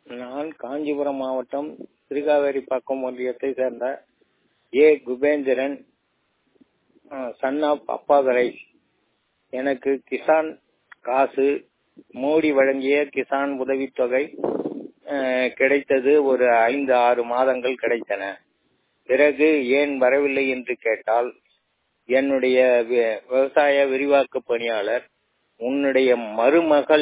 நான் காஞ்சிபுரம் மாவட்டம் திருகாவேரிப்பாக்கம் ஒன்றியத்தை சேர்ந்த குபேந்திரன், சன் ஆப் அப்பாதுரை. எனக்கு கிசான் காசு, மோடி வழங்கிய கிசான் உதவித்தொகை கிடைத்தது. ஒரு 5-6 மாதங்கள் கிடைத்தன. பிறகு ஏன் வரவில்லை என்று கேட்டால், என்னுடைய விவசாய விரிவாக்க பணியாளர், உன்னுடைய மருமகள்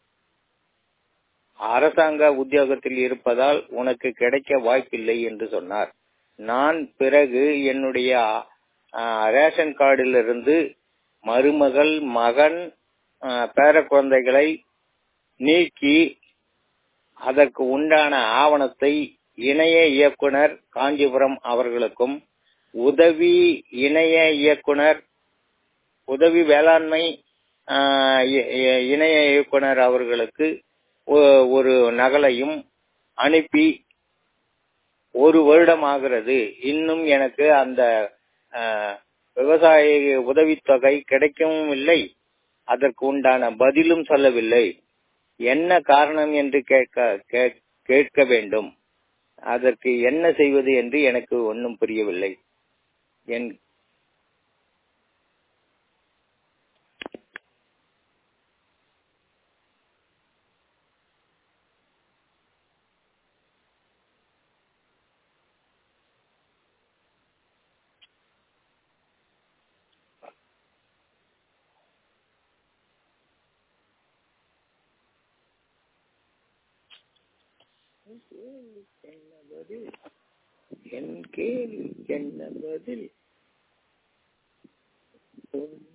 அரசாங்க உத்தியோகத்தில் இருப்பதால் உனக்கு கிடைக்க வாய்ப்பில்லை என்று சொன்னார். நான் பிறகு என்னுடைய ரேஷன் கார்டிலிருந்து மருமகள், மகன், பேர குழந்தைகளை நீக்கி அதற்கு உண்டான ஆவணத்தை இணைய இயக்குனர் காஞ்சிபுரம் அவர்களுக்கும், உதவி இணைய இயக்குனர், உதவி வேளாண்மை இணைய இயக்குனர் அவர்களுக்கு ஒரு நகலையும் அனுப்பி 1 வருடம் ஆகிறது. இன்னும் எனக்கு அந்த விவசாய உதவித்தொகை கிடைக்கவும் இல்லை, அதற்கு உண்டான பதிலும் சொல்லவில்லை. என்ன காரணம் என்று கேட்க வேண்டும். அதற்கு என்ன செய்வது என்று எனக்கு ஒன்றும் புரியவில்லை. என் கேள்விக்கு என்ன பதில்?